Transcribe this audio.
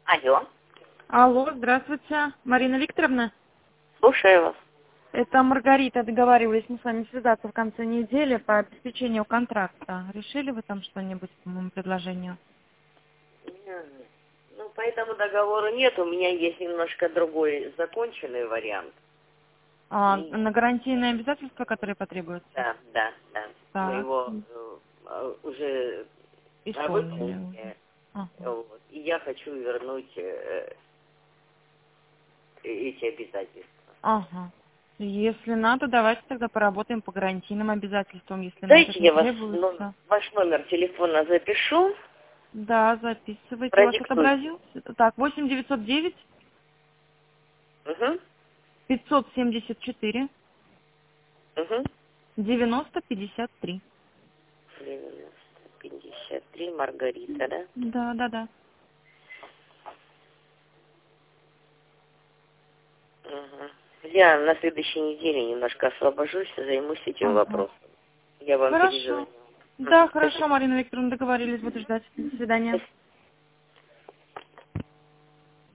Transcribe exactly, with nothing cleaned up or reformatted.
Алло. Алло, здравствуйте. Марина Викторовна? Слушаю вас. Это Маргарита. Договаривались мы с вами связаться в конце недели по обеспечению контракта. Решили вы там что-нибудь по моему предложению? Ну, по этому договору нет. У меня есть немножко другой законченный вариант. А, И- на гарантийные обязательства, которые потребуются? Да, да, да. Мы Так, его э, э, уже исполнили. выполнили. Ага. Вот. И я хочу вернуть э, эти обязательства. Ага. Если надо, давайте тогда поработаем по гарантийным обязательствам, если на это Дайте не я вас, ну, требуется. ваш номер телефона запишу. Да, записывайте. У вас Продиктуйте. отобразился? Так, восемь девятьсот девять Угу, пятьсот семьдесят четыре угу. девяносто пятьдесят три. девяносто пятьдесят три, Маргарита, да? Да, да, да. Угу. Я на следующей неделе немножко освобожусь, займусь этим Ага. вопросом. Я вам Хорошо. перезвоню. Да, Мгм. хорошо, Спасибо. Марина Викторовна, договорились, буду ждать. До свидания. Спасибо.